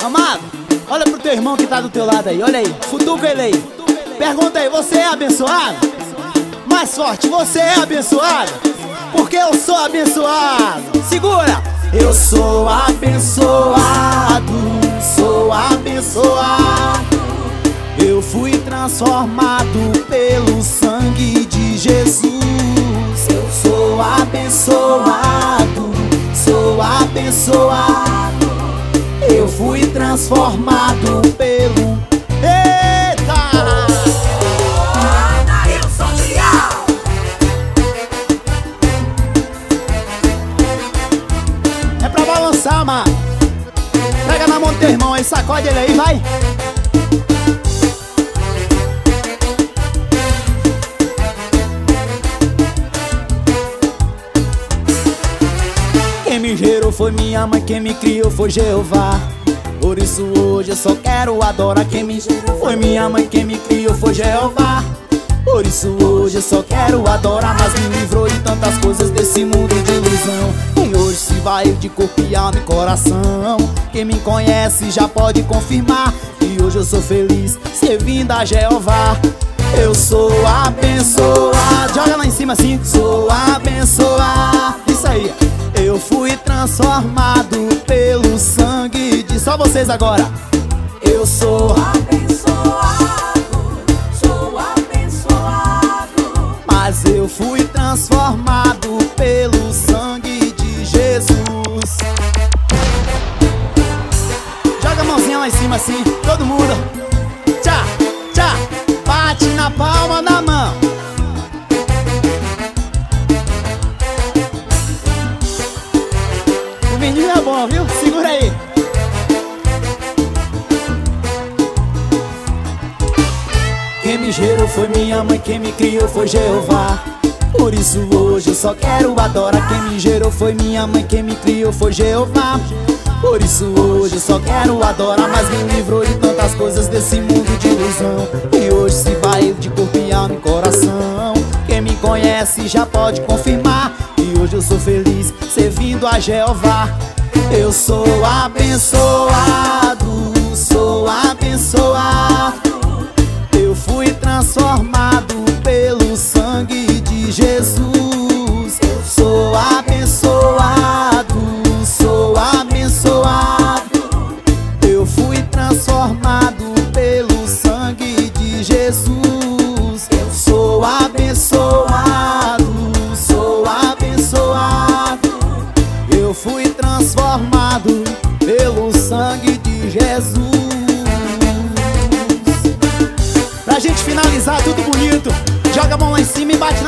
Amado, olha pro teu irmão que tá do teu lado aí, olha aí, futuca ele aí. Pergunta aí, você é abençoado? Mais forte, você é abençoado? Porque eu sou abençoado. Segura! Eu sou abençoado, sou abençoado. Eu fui transformado pelo sangue de Jesus. Eu sou abençoado, sou abençoado. Eu fui transformado pelo... Eita! É pra balançar, mano. Pega na mão do teu irmão aí, sacode ele aí, vai. Quem me gerou foi minha mãe, quem me criou foi Jeová. Por isso hoje eu só quero adorar. Quem me gerou foi minha mãe, quem me criou foi Jeová. Por isso hoje eu só quero adorar. Mas me livrou de tantas coisas desse mundo de ilusão. E hoje se vai de corpo e alma e coração. Quem me conhece já pode confirmar que hoje eu sou feliz servindo a Jeová. Eu sou abençoado. Joga lá em cima assim. Sou abençoado. Isso aí. Eu fui transformado pelo sangue de... Só vocês agora. Eu sou abençoado, sou abençoado. Mas eu fui transformado pelo sangue de Jesus. Joga a mãozinha lá em cima assim, todo mundo. Tchá, tchá. Bate na palma da mão. O menino é bom, viu? Segura aí. Quem me gerou foi minha mãe, quem me criou foi Jeová. Por isso hoje eu só quero adorar. Quem me gerou foi minha mãe, quem me criou foi Jeová. Por isso hoje eu só quero adorar. Mas me livrou de tantas coisas desse mundo de ilusão. E hoje se vai de corpo e alma e coração. Quem me conhece já pode confirmar que hoje eu sou feliz servindo a Jeová. Eu sou abençoado, sou abençoado. Eu fui transformado pelo sangue de Jesus. Eu sou abençoado, sou abençoado. Eu fui transformado pelo sangue de Jesus. Eu sou abençoado, sou abençoado. Eu fui transformado pelo sangue de Jesus. Pra gente finalizar tudo bonito, joga a mão lá em cima e bate